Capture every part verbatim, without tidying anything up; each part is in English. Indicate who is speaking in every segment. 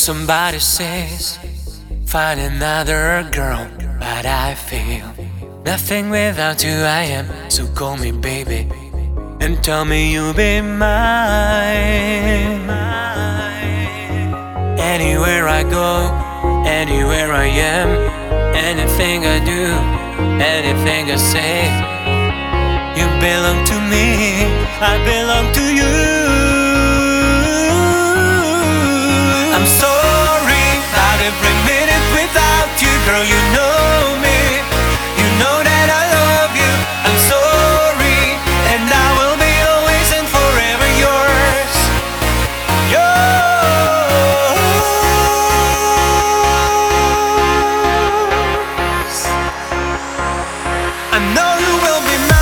Speaker 1: Somebody says, find another girl, but I feel nothing without you. I am, so call me baby and tell me you'll be mine. Anywhere I go, anywhere I am, anything I do, anything I say, you belong to me, I belong to you. I'm sorry about every minute without you, girl, you know me, you know that I love you. I'm sorry, and I will be always and forever yours, yours. I know you will be mine.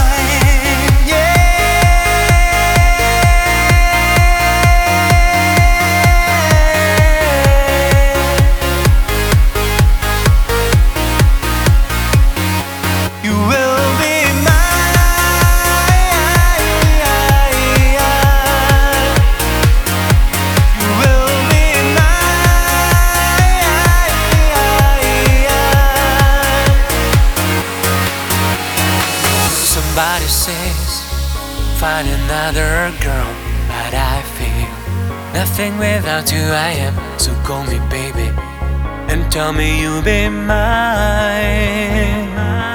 Speaker 1: Somebody says, find another girl, but I feel nothing without you. I am, so call me baby and tell me you'll be mine.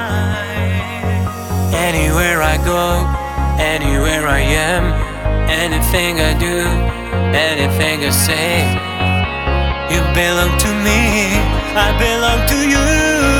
Speaker 1: Anywhere I go, anywhere I am, anything I do, anything I say, you belong to me, I belong to you.